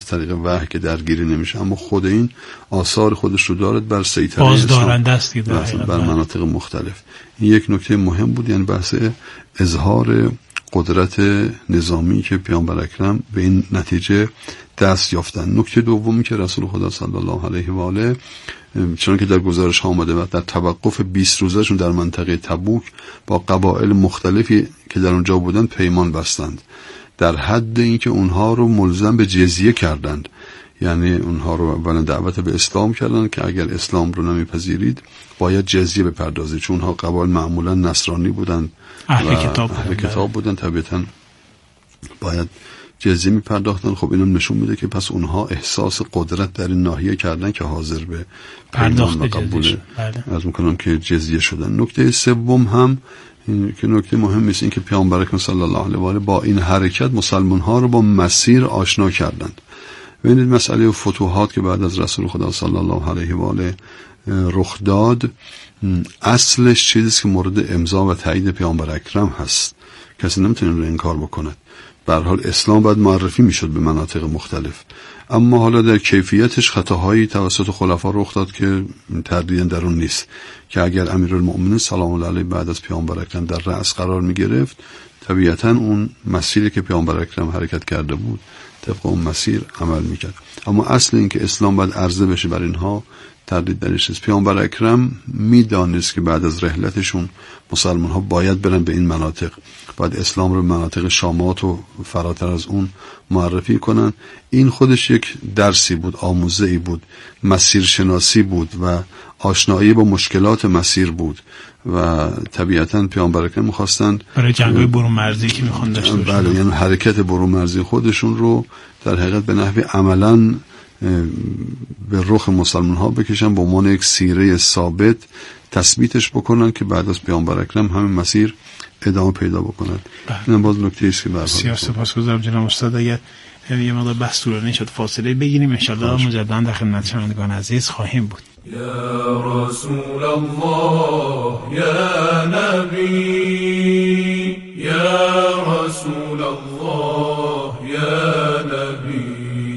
طریق وحی که درگیری نمیشه، اما خود این آثار خودش رو دارد بر سیطره بازدارنده است بر مناطق مختلف. این یک نکته مهم بود، یعنی بحث اظهار قدرت نظامی که پیامبر اکرم به این نتیجه دست یافتن. نکته دومی که رسول خدا صلی الله علیه و آله چون که در گزارش ها آمده و در توقف 20 روزهشون در منطقه تبوک با قبایل مختلفی که در اونجا بودند پیمان بستند، در حد اینکه اونها رو ملزم به جزیه کردند. یعنی اونها رو اولا دعوت به اسلام کردند که اگر اسلام رو نمیپذیرید باید جزیه بپردازید، چون اونها قبایل معمولا نصرانی بودند، اهل کتاب بودند، طبیعتا باید جزیه میپرداختن. خب اینم نشون میده که پس اونها احساس قدرت در این ناحیه کردن که حاضر به پرداخت قبول از میکنم که جزیه شدن. نکته سوم هم این که نکته مهمی است، این که پیامبر اکرم صلی الله علیه و آله با این حرکت مسلمان ها رو با مسیر آشنا کردند. ببینید مسئله فتوحات که بعد از رسول خدا صلی الله علیه و آله رخ داد، اصلش چیزی که مورد امضا و تایید پیامبر اکرم هست، کسی نمیتونه رو انکار بکنه. به هر حال اسلام باید معرفی میشد به مناطق مختلف، اما حالا در کیفیتش خطاهایی توسط خلفا رخ داد که تردید در اون نیست، که اگر امیرالمؤمنین سلام الله علیه بعد از پیامبر اکرم در رأس قرار میگرفت، طبیعتا اون مسیری که پیامبر اکرم حرکت کرده بود طبق اون مسیر عمل میکرد. اما اصل این که اسلام باید عرضه بشه بر اینها تردید درش است. پیامبر اکرم میدانست که بعد از رحلتشون مسلمان ها باید برن به این مناطق، باید اسلام رو مناطق شامات و فراتر از اون معرفی کنن. این خودش یک درسی بود، آموزه‌ای بود، مسیر شناسی بود و آشنایی با مشکلات مسیر بود و طبیعتاً پیامبر اکرم می‌خواستند برای جنگ‌های برون مرزی که می‌خوان داشته باشن، بله، یعنی حرکت برون مرزی خودشون رو در حقیقت به نحو عملاً به رخ مسلمان ها بکشن، به عنوان یک سیره ثابت تثبیتش بکنن که بعد از پیامبر اکرم همین مسیر ادامه پیدا بکنن. این باز نکته است که بسیار سپاسگزارم جناب استاد. اگر یه مقدار بحث طولانی شد فاصله بگیریم، ان شاءالله مجددا در خدمت شنوندگان عزیز خواهیم بود. یا رسول الله یا نبی یا رسول الله یا نبی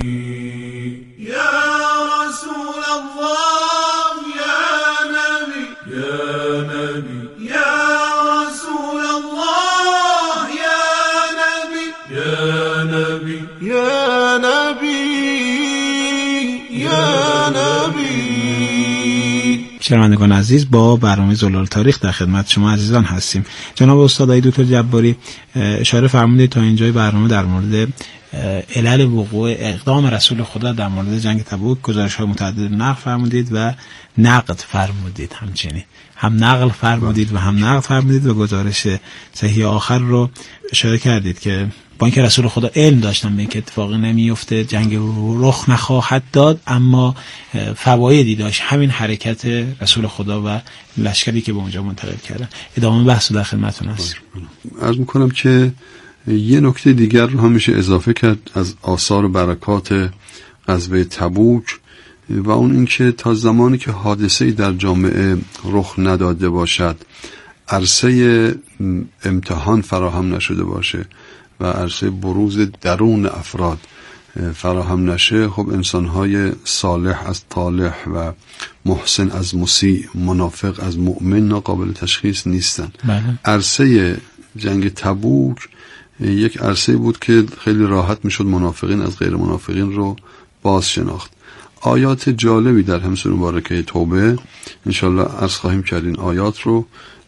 شنوندگان عزیز، با برنامه زلال تاریخ در خدمت شما عزیزان هستیم. جناب استاد دکتر جباری اشاره فرمودید تا اینجای برنامه در مورد علل وقوع اقدام رسول خدا در مورد جنگ تبوک گزارش‌های متعدد نقل فرمودید و نقد فرمودید، همچنین هم نقل فرمودید و هم نقد فرمودید و گزارش صحیح آخر رو اشاره کردید که با اینکه رسول خدا علم داشتن به اینکه اتفاقی نمیفته، جنگ رخ نخواهد داد، اما فوایدی داشت همین حرکت رسول خدا و لشکری که به اونجا منتقل کردن. ادامه بحث در خدمتتون هستم. عرض می‌کنم که یه نکته دیگر رو هم میشه اضافه کرد از آثار و برکات غزوه تبوک و اون اینکه تا زمانی که حادثه‌ای در جامعه رخ نداده باشد، عرصه امتحان فراهم نشده باشه و عرصه بروز درون افراد فراهم نشه، خب انسان‌های صالح از طالح و محسن از مسیء، منافق از مؤمن ناقابل تشخیص نیستن. عرصه جنگ تبوک یک عرصه بود که خیلی راحت میشد منافقین از غیر منافقین رو باز شناخت. آیات جالبی در هم سوره مبارکه توبه انشالله عرض خواهیم کرد. این آیات رو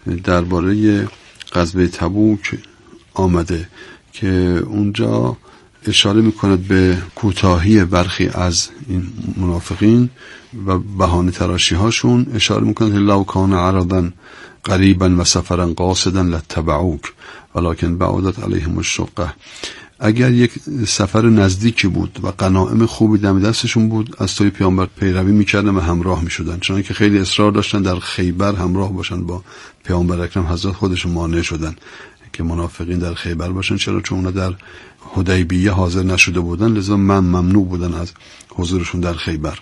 درباره غزوه تبوک آمده که اونجا اشاره میکند به کوتاهی برخی از این منافقین و بهانه تراشی هاشون، اشاره میکند لو کان عرضا قریبا و سفرا قاصدا لاتبعوک ولکن بعدت علیهم الشقه. اگر یک سفر نزدیکی بود و غنایم خوبی دم دستشون بود، از توی پیامبر پیروی میکردن و همراه میشدن، چون که خیلی اصرار داشتن در خیبر همراه باشن با پیامبر اکرم. حضرت خودشون مانع شدن که منافقین در خیبر باشن، چرا؟ چون اونا در حدیبیه حاضر نشده بودن، لذا ممنوع بودن از حضورشون در خیبر.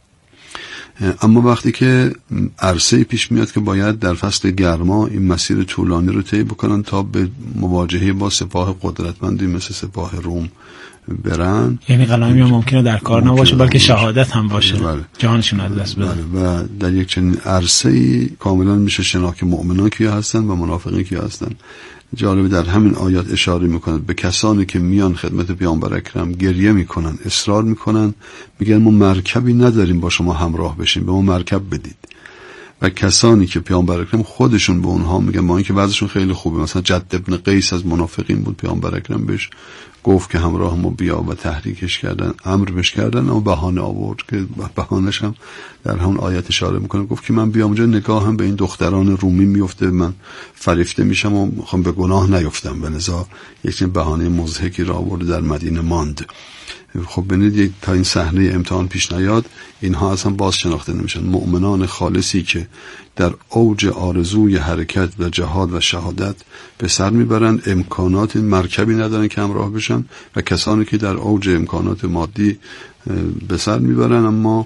اما وقتی که عرصه پیش میاد که باید در فصل گرما این مسیر طولانی رو طی بکنن تا به مواجهه با سپاه قدرتمندی مثل سپاه روم برن، یعنی غلامی هم ممکنه در کار نباشه بلکه شهادت هم باشه، بله. جانشون از دست بدن. و در یک چنین عرصه‌ای کاملا میشه شناخت مؤمنان کیا هستن و منافقین کیا هستن. جالب در همین آیات اشاره میکنند به کسانی که میان خدمت پیامبر اکرم گریه میکنن، اصرار میکنن، میگن ما مرکبی نداریم با شما همراه بشیم، به ما مرکب بدید. و کسانی که پیامبر اکرم خودشون به اونها میگن، ما اینکه وضعشون خیلی خوبه، مثلا جد ابن قیس از منافقین بود، پیامبر اکرم بهش گفت که همراه ما بیا و تحریکش کردن، امر بهش کردن، اما بهانه آورد که بهانه‌ش هم در همون آیت اشاره میکنه، گفت که من بیام اونجا نگاهم به این دختران رومی میفته، من فریفته میشم و میخوام به گناه نیفتم، به لذا یک بهانه مضحکی را آورد، در مدینه ماند. خب ببینید تا این صحنه امتحان پیش نیاد اینها اصلا باز شناخته نمیشن. مؤمنان خالصی که در اوج آرزوی حرکت و جهاد و شهادت به سر میبرن، امکانات مرکبی ندارن که همراه بشن، و کسانی که در اوج امکانات مادی به سر میبرن اما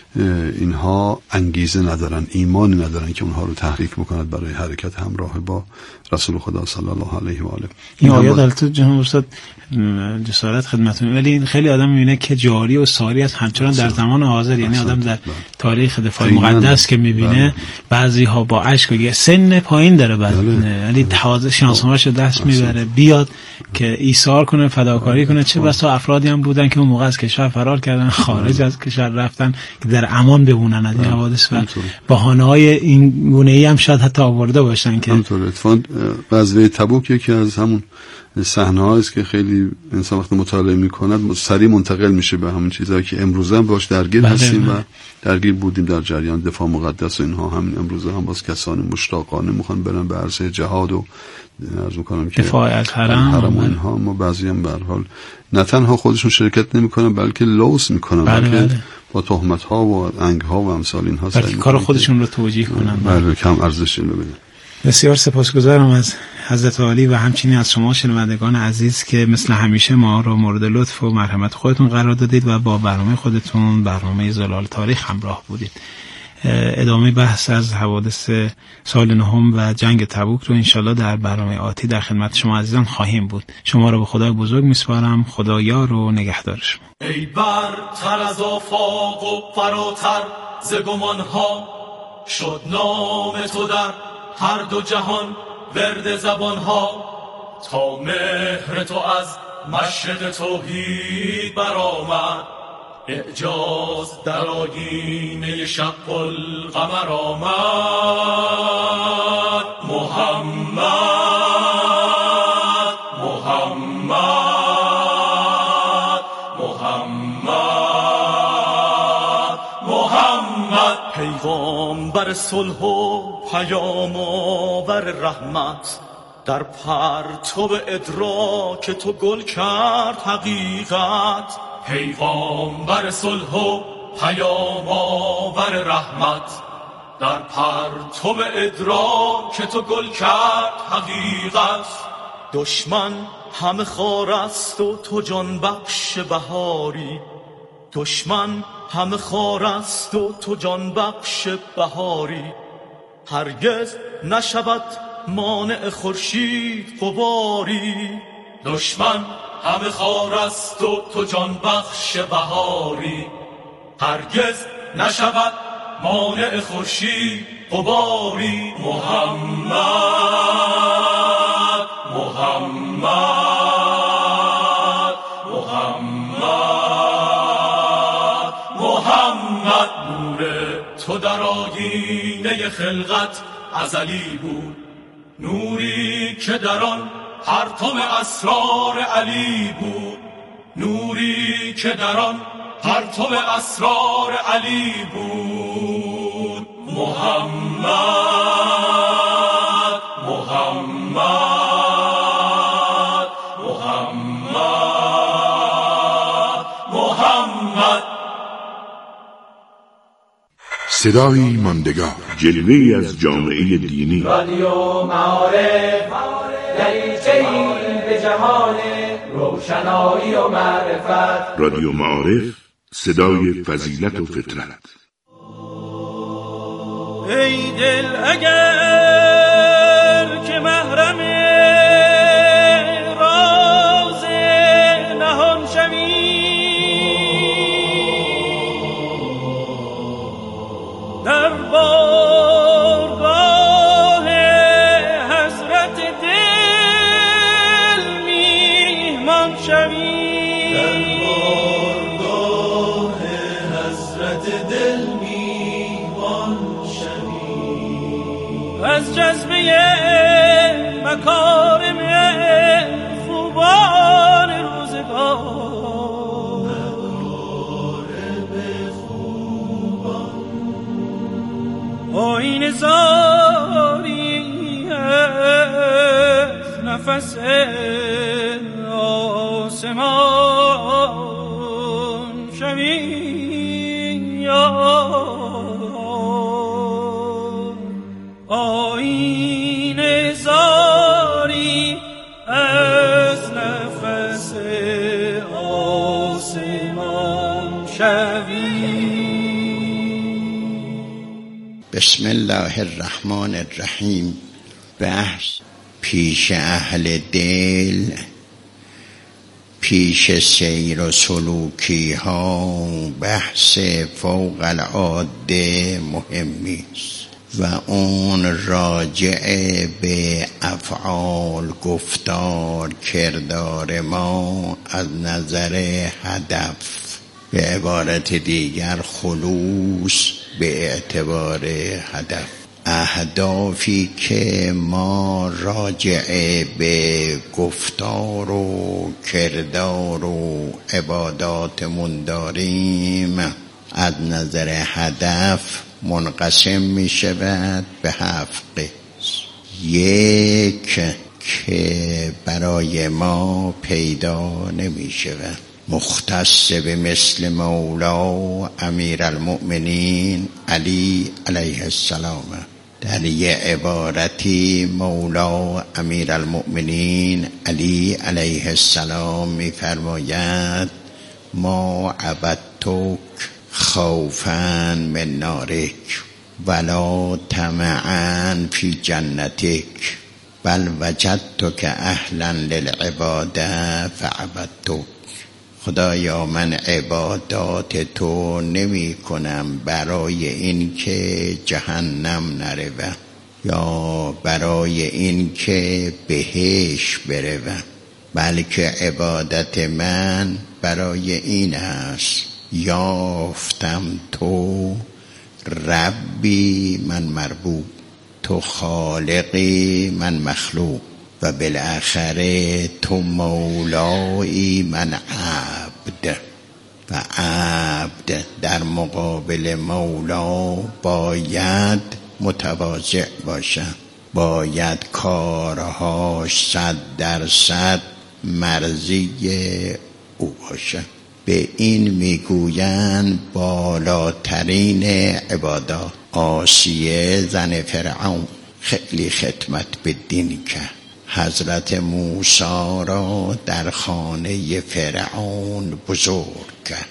اینها انگیزه ندارن، ایمانی ندارن که اونها رو تحریک میکند برای حرکت همراه با رسول خدا صلی الله علیه و آله. این آیات البته جناب استاد جسارت خدمتتون، ولی این خیلی آدم میبینه که جاری و ساری است همچنان در زمان حاضر، یعنی آدم در تاریخ دفاع مقدس که میبینه بعضی ها با اشک و سن پایین داره، ولی تازه شناسنامه‌شو دست میبره بیاد که ایثار کنه، فداکاری کنه. چه بسا افرادی هم بودن که اون موقع از کشور فرار کردن، خارج از کشور رفتن که در امان بمونن از این حوادث، و بهانه‌های این گونه‌ای هم شاید حتی آورده باشن که همونطوره. اتفاقاً غزوه تبوک یکی از همون صحنه‌هایی است که خیلی انسان وقتی مطالعه می‌کند سریع منتقل میشه به همون چیزایی که امروزه هم باش درگیر هستیم و درگیر بودیم در جریان دفاع مقدس و اینها. همین امروزه هم باز کسانی مشتاقانه میخوان برن به عرصه جهاد و عرض می‌کنم که دفاع از حرم و اینها، اما بعضی هم به هر حال نه تنها خودشون شرکت نمی‌کنن بلکه لوث می‌کنن، بلکه با تهمت‌ها و انگ‌ها و امثال اینها سعی می‌کنن کار خودشون رو توجیه کنن، بله کم ارزشی رو بدن. بسیار سپاسگزارم از حضرت عالی و همچنین از شما شنوندگان عزیز که مثل همیشه ما رو مورد لطف و مرحمت خودتون قرار دادید و با برنامه خودتون، برنامه زلال تاریخ همراه بودید. ادامه بحث از حوادث سال نهم و جنگ تبوک رو انشالله در برنامه آتی در خدمت شما عزیزان خواهیم بود. شما رو به خدای بزرگ میسپارم. خدا یار و نگهدار شما. ای برتر از آفاق و فراتر ز گمانها، شد نام تو در هر دو جهان ورد زبانها، تا مهر تو از مشرق توحید برآمد، اعجاز در آیینه شق القمر آمد. محمد محمد محمد محمد، پیغامبر صلح و پیام آور رحمت، در پرتو ادراک تو گل کرد حقیقت. پیغامبر صلح و پیام آور رحمت، در پرتو ادراک تو گل کرد حقیقت. دشمن همه خار است و تو جان بخش بهاری، دشمن همه خار است و تو جان بخش بهاری. هرگز نشود مانع خورشید غباری، دشمن همه خار است و تو جان بخش بهاری. هرگز نشود مانع خورشید غباری. محمد محمد محمد محمد، نور تو در آیینه خلقت ازلی بود، نوری که در آن پرتو اسرار علی بود، نوری که در آن پرتو اسرار علی بود. محمد محمد محمد محمد. صدایی ماندگار، جلوه‌ای از جامعه دینی. رادیو معارف، دریچه‌ای به جهان روشنایی و معرفت. رادیو معارف، صدای فضیلت و فطرت. ای دل اگر که محرم راز نهان شوی، از جذبه مکارم خوبان روزگار آینه زاری از نفس آسمان شوی آینه زاری از نفس آسمان شوی. بسم الله الرحمن الرحیم. بحث پیش اهل دل، پیش سیر و سلوکی ها بحث فوق العاده مهمی است و اون راجع به افعال، گفتار، کردار ما از نظر هدف، به عبارت دیگر خلوص به اعتبار هدف، اهدافی که ما راجع به گفتار و کردار و عباداتمون داریم از نظر هدف منقسم می شود به 7 قسم. یک که برای ما پیدا نمی شود، مختص به مثل مولا امیرالمؤمنین علی علیه السلام. در یه عبارتی مولا امیرالمؤمنین علی علیه السلام می فرماید ما عبدتک خوفا من نارک ولا طمعا فی جنتک بل وجدتک اهلا للعباده فعبدتک. خدایا من عبادات تو نمی کنم برای این که جهنم نروم یا برای این که بهش بروم، بلکه عبادت من برای این است یافتم تو ربی من مربوب، تو خالقی من مخلوق و بالاخره تو مولایی من عبد. و عبد در مقابل مولا باید متواضع باشد، باید کارهاش 100% مرضی او باشد. به این میگویند بالاترین عبادات. آسیه زن فرعون خیلی خدمت به دین کرد، حضرت موسی را در خانه فرعون بزرگ کرد،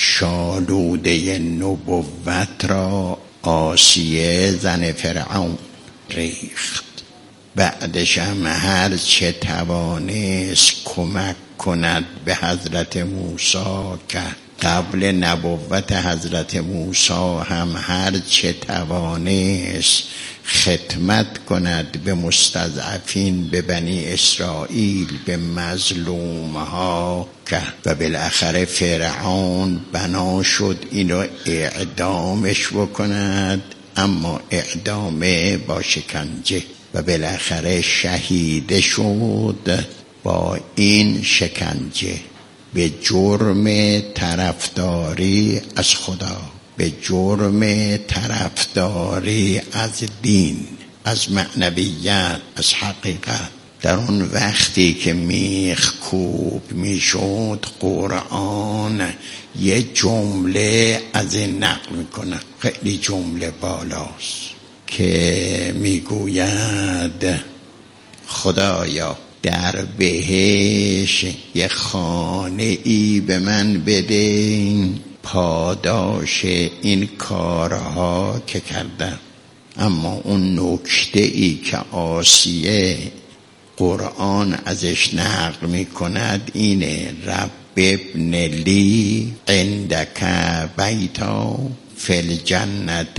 شالوده نبوت را آسیه زن فرعون ریخت. بعدش هم هر چه توانست کمک کند به حضرت موسی کرد. قبل نبوت حضرت موسی هم هر چه توانست خدمت کند به مستضعفین، به بنی اسرائیل، به مظلومها کرد و بالاخره فرعون بنا شد اینو اعدامش بکند، اما اعدام با شکنجه و بالاخره شهید شد با این شکنجه به جرم طرفداری از خدا، به جرم طرفداری از دین، از معنویت، از حقیقت. در اون وقتی که میخ کوب میشد قرآن یه جمله از این نقل میکنه، خیلی جمله بالاست که میگوید خدایا در بهش یه خانه ای به من بده پاداش این کارها که کردم. اما اون نکته ای که آسیه قرآن ازش نقل می کند اینه رب ابن لی عندک بیتا فی الجنت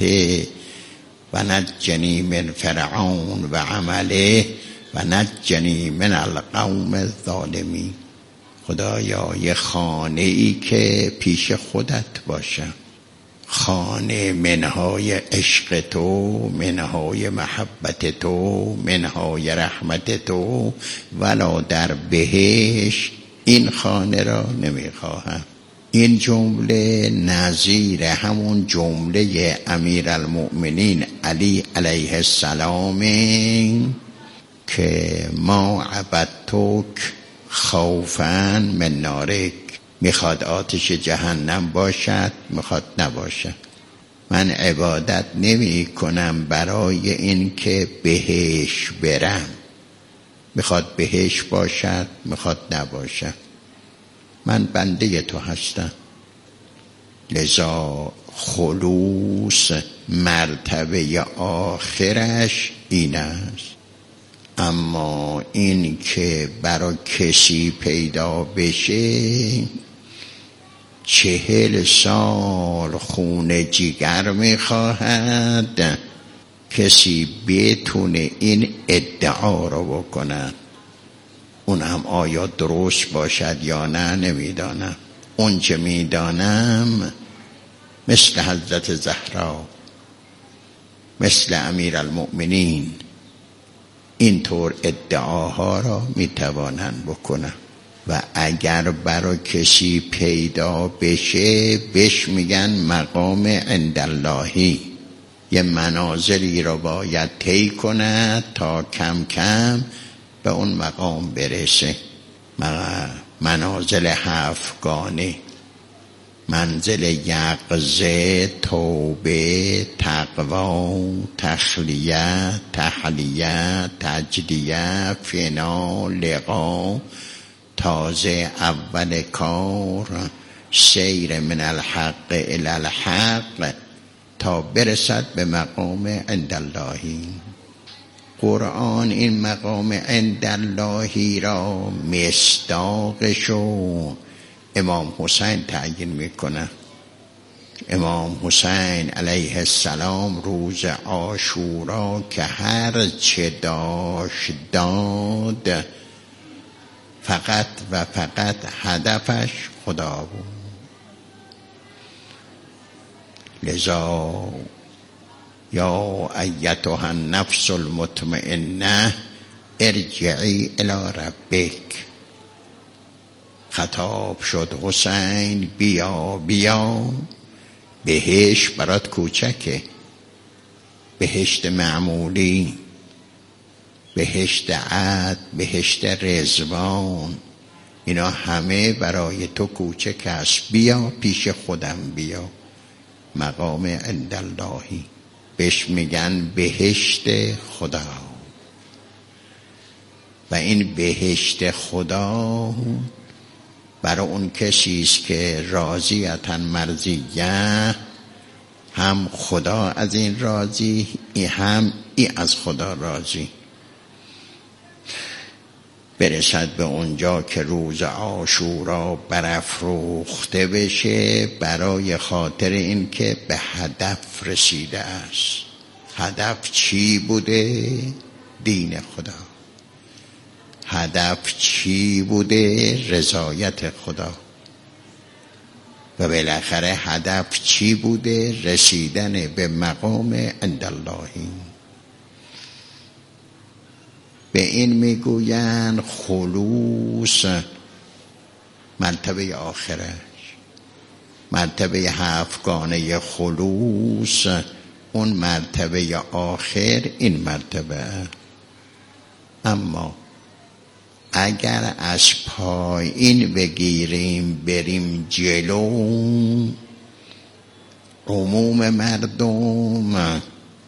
و نجنی من فرعون و عمله و نجنی من القوم الظالمین. خدایا یه خانه ای که پیش خودت باشه، خانه منهای عشق تو، منهای محبت تو، منهای رحمت تو، ولا در بهشت این خانه را نمیخواهم. این جمله نظیر همون جمله امیرالمؤمنین علی علیه السلام که ما عبدتک خوفا من نارک، میخواد آتش جهنم باشد میخواد نباشد. من عبادت نمی کنم برای این که بهش برم، میخواد بهش باشد میخواد نباشد. من بنده تو هستم. لذا خلوص مرتبه آخرش این است. اما این که برای کسی پیدا بشه 40 سال خون جگر میخواهد کسی بتونه این ادعا رو بکنه. اون هم آیا درست باشد یا نه نمیدانم. اون چه میدانم مثل حضرت زهرا، مثل امیرالمؤمنین اینطور ادعاها را میتوانند بکنن. و اگر برای کسی پیدا بشه بهش میگن مقام عنداللهی. یه منازلی را باید طی کند تا کم کم به اون مقام برسه. منازل 7گانه: منزل یقظه، توبه، تقوا، تخلیه، تحلیه، تجدیه، فنا، لقا. تازه اول کار سیر من الحق الی الحق تا برسد به مقام عنداللهی. قرآن این مقام عنداللهی را مصداقشو امام حسین تعیین میکنه. امام حسین علیه السلام روز عاشورا که هر چه داشت داد، فقط و فقط هدفش خدا بود. لذا یا ایتها النفس المطمئنه ارجعی الی ربک. خطاب شد حسین بیا بیا، بهشت برات کوچکه، بهشت معمولی، بهشت عدن، بهشت رضوان، اینا همه برای تو کوچک است. بیا پیش خودم بیا. مقام عنداللهی بهش میگن بهشت خدا. و این بهشت خدا برای اون کسی است که راضیتن مرضیه، هم خدا از این راضی هم ای از خدا راضی. برسد به اونجا که روز عاشورا برافروخته بشه برای خاطر این که به هدف رسیده است. هدف چی بوده؟ دین خدا. هدف چی بوده؟ رضایت خدا. و بالاخره هدف چی بوده؟ رسیدن به مقام عنداللهی. به این میگوین خلوص مرتبه آخرش، مرتبه 7گانه خلوص. اون مرتبه آخر این مرتبه. اما اگر از پایین بگیریم بریم جلو، عموم مردم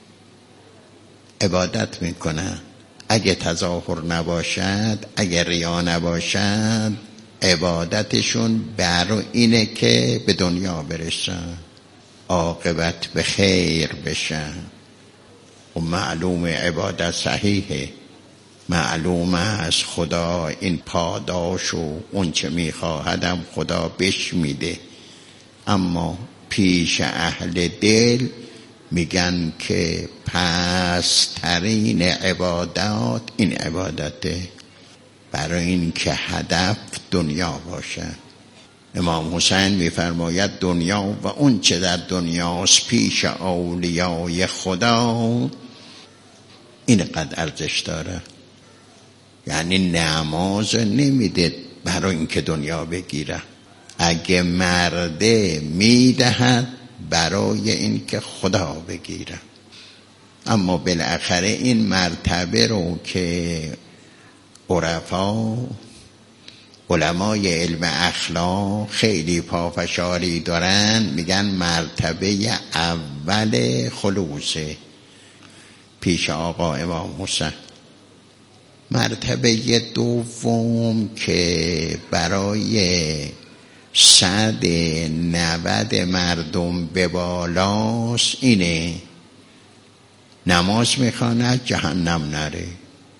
عبادت میکنن. اگه تظاهر نباشد، اگه ریا نباشد، عبادتشون برای اینه که به دنیا برسن، عاقبت به خیر بشن. و معلوم عبادت صحیحه، معلوم است خدا این پاداش و اون چه میخواهدم خدا بش میده. اما پیش اهل دل میگن که پسترین عبادات این عبادته، برای این که هدف دنیا باشه. امام حسین میفرماید دنیا و اون چه در دنیاست پیش اولیای خدا اینقدر ارزش داره. یعنی نماز نمیده برای اینکه دنیا بگیره، اگه مرده میدهد برای اینکه خدا بگیره. اما بالاخره این مرتبه رو که عرفا علمای علم اخلاق خیلی پافشاری دارن، میگن مرتبه اول خلوصه پیش آقا امام حسین. مرتبه دوم که برای 190 مردم به بالاست اینه نماز میخواند جهنم نره،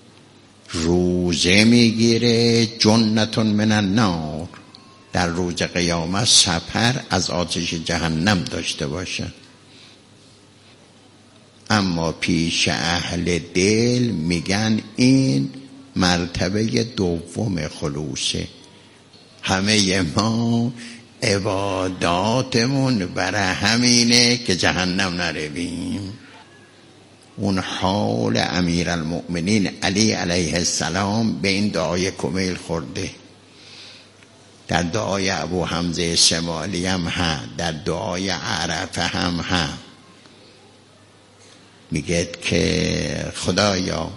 روزه میگیره جنتون من النار، در روز قیامت سپر از آتش جهنم داشته باشه. اما پیش اهل دل میگن این مرتبه دوم خلوصه. همه ما عباداتمون برای همینه که جهنم نرویم. اون حال امیرالمؤمنین علی علیه السلام به این دعای کمیل خورده. در دعای ابو حمزه شمالی هم در دعای عرفه هم میگه که خدایا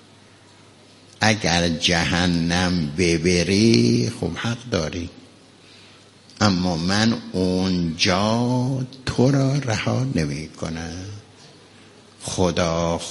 اگر جهنم ببری خب حق داری، اما من اونجا تو را رها نمی کنم. خدا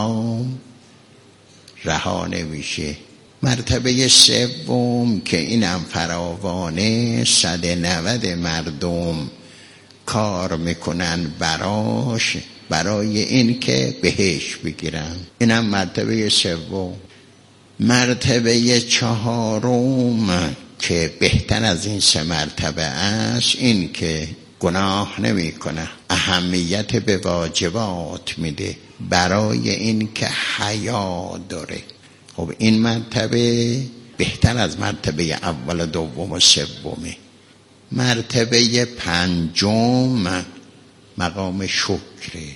رها نمیشه. مرتبه سوم که اینم فراوانه 190 مردم کار میکنن براش، برای این که بهش بگیرن. اینم مرتبه سوم. مرتبه چهارم که بهتر از این 3 مرتبه است این که گناه نمی کنه، اهمیت به واجبات میده برای این که حیا داره. خب این مرتبه بهتر از مرتبه اول و دوم و سومه. مرتبه پنجم مقام شکره.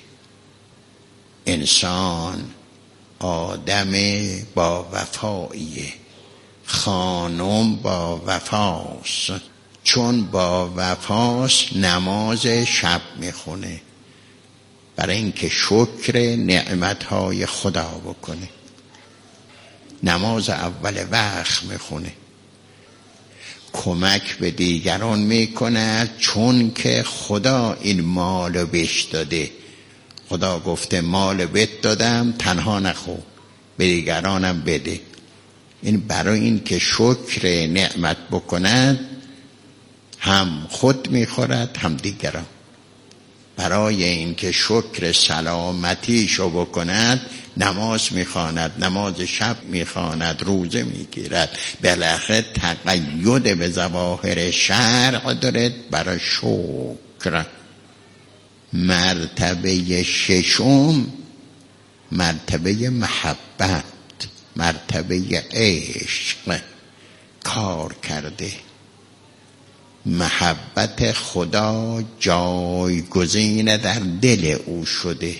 انسان آدم با وفاییه، خانم با وفاست، چون با وفاست نماز شب میخونه برای اینکه شکر نعمتهای خدا بکنه. نماز اول وقت میخونه، کمک به دیگران میکنه چون که خدا این مال بهش داده. خدا گفته مال بهت دادم تنها نخو، به دیگرانم بده. این برای این که شکر نعمت بکند، هم خود میخورد هم دیگران. برای این که شکر سلامتیشو بکند نماز میخواند، نماز شب میخواند، روزه میگیرد. بالاخره تقید به ظواهر شرع داره برای شکر. مرتبه ششم مرتبه محبت، مرتبه عشق کار کرده. محبت خدا جایگزین در دل او شده.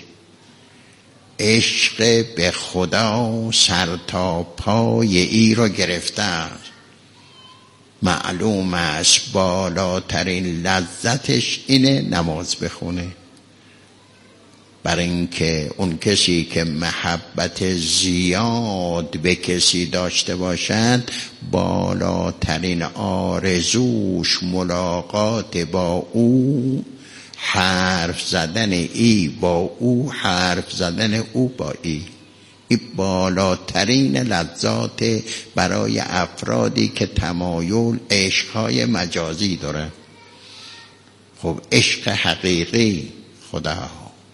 عشق به خدا سر تا پای ای را گرفته است. معلوم است بالاترین لذتش اینه نماز بخونه. برای اینکه اون کسی که محبت زیاد به کسی داشته باشد، بالاترین آرزوش ملاقات با او، حرف زدن ای با او، حرف زدن او با ای. این بالاترین لذات برای افرادی که تمایل عشقهای مجازی دارن. خب عشق حقیقی خدا،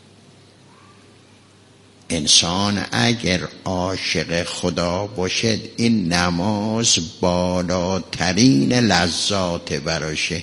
انسان اگر عاشق خدا باشد این نماز بالاترین لذات براشه.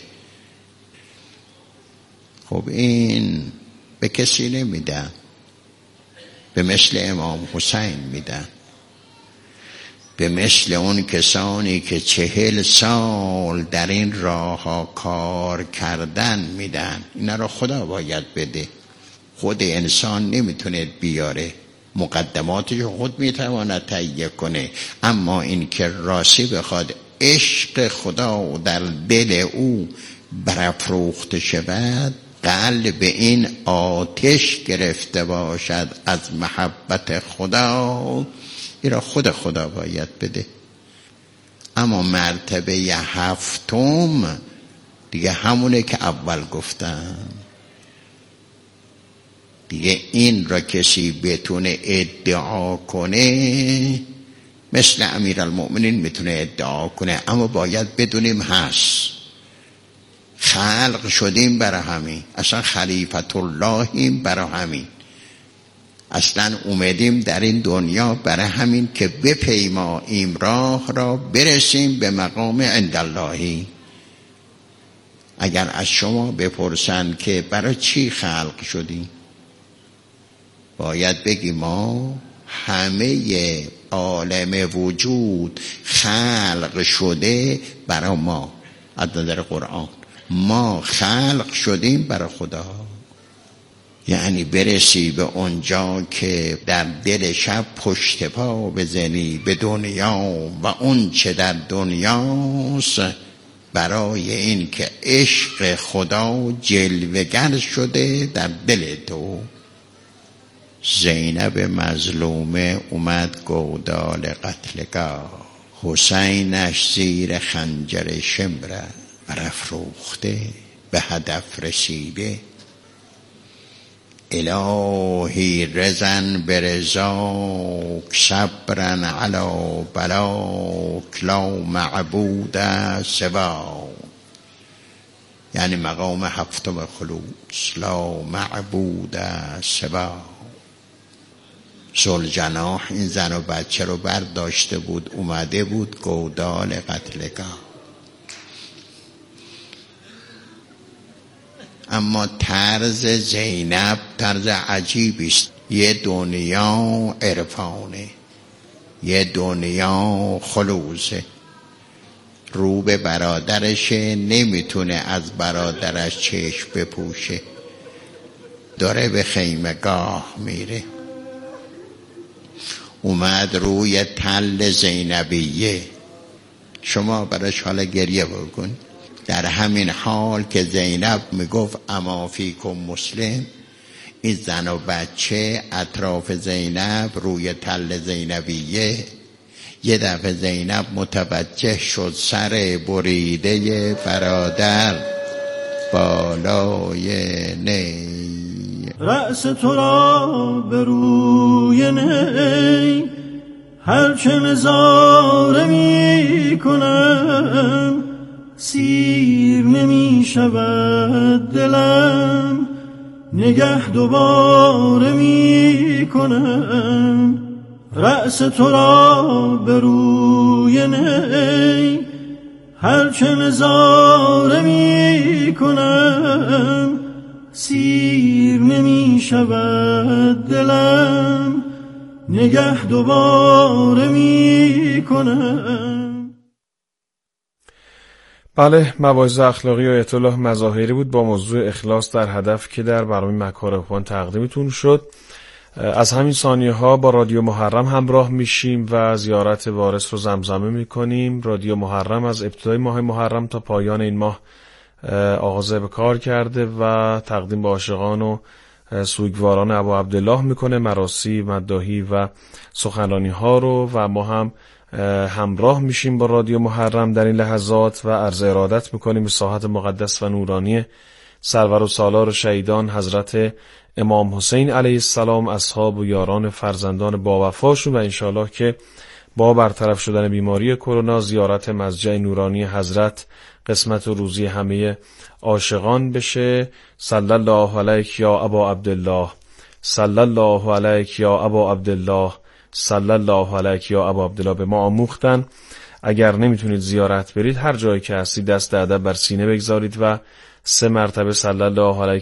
خب این به کسی نمیدن، به مثل امام حسین میدن. به مثل اون کسانی که 40 سال در این راه ها کار کردن میدن. اینا رو خدا باید بده، خود انسان نمیتونه بیاره، مقدماتش خود میتواند تهیه کنه، اما این که راستی بخواد عشق خدا در دل او برافروخته شود، قلب این آتش گرفته باشد از محبت خدا، این را خود خدا باید بده. اما مرتبه 7 دیگه همونه که اول گفتم دیگه. این را کسی بتونه ادعا کنه، مثل امیرالمؤمنین میتونه ادعا کنه، اما باید بدونیم هست. خلق شدیم برای همین، اصلا خلیفت اللهیم برای همین، اصلا اومدیم در این دنیا برای همین که بپیماییم راه را برسیم به مقام عند اللهی. اگر از شما بپرسن که برای چی خلق شدیم، باید بگی ما همه عالم وجود خلق شده برای ما. از نظر قرآن ما خلق شدیم برای خدا، یعنی برسی به اونجا که در دل شب پشت پا بزنی به دنیا و اون چه در دنیاست، برای این که عشق خدا جلوگر شده در دل تو. زینب مظلومه اومد گودال قتلگاه، حسینش زیر خنجر شمره برافروخته به هدف رسیده. الهی رزن برزاک صبرن علا بلاک لا معبود سواک، یعنی مقام 7 خلوص، لا معبود سواک. ذوالجناح این زن و بچه رو برداشته بود، اومده بود گودال قتلگاه. اما طرز زینب طرز عجیبی است. یه دنیا عرفانه، یه دنیا خلوصه، رو به برادرشه، نمیتونه از برادرش چشم بپوشه، داره به خیمگاه میره. اومد روی تل زینبیه، شما براش حالا گریه بکن. در همین حال که زینب میگفت اما فیکم مسلم، این زن و بچه اطراف زینب روی تل زینبیه. یه دفعه زینب متوجه شد سر بریده برادر بالای نی، رأس تو را به روی نی هرچه نظاره می کنم، سیر نمی شود دلم نگه دوباره می کنم. رأس تو را به روی نی هرچه نظاره می کنم، سیر نمی شود دلم نگه دوباره می کنم. بله، مواعظ اخلاقی آیت الله مظاهری بود با موضوع اخلاص در هدف که در برنامه مکارم تقدیمتون شد. از همین ثانیه ها با رادیو محرم همراه میشیم و زیارت وارث رو زمزمه میکنیم. رادیو محرم از ابتدای ماه محرم تا پایان این ماه آغاز به کار کرده و تقدیم به عاشقان و سوگواران ابا عبدالله میکنه، مراسی، مداحی و سخنرانی ها رو، و ما هم همراه میشیم با رادیو محرم در این لحظات و عرض ارادت میکنیم به ساحت مقدس و نورانی سرور و سالار شهیدان حضرت امام حسین علیه السلام، اصحاب و یاران فرزندان با وفاشون، و انشاءالله که با برطرف شدن بیماری کرونا زیارت مضجع نورانی حضرت قسمت و روزی همه عاشقان بشه. صلی الله علیک یا ابا عبدالله، صلی الله علیک یا ابا عبدالله، صلی الله علیک یا ابا عبدالله. به ما آموختن اگر نمیتونید زیارت برید، هر جایی که هستید دست ادب بر سینه بگذارید و 3 مرتبه صلی الله علیک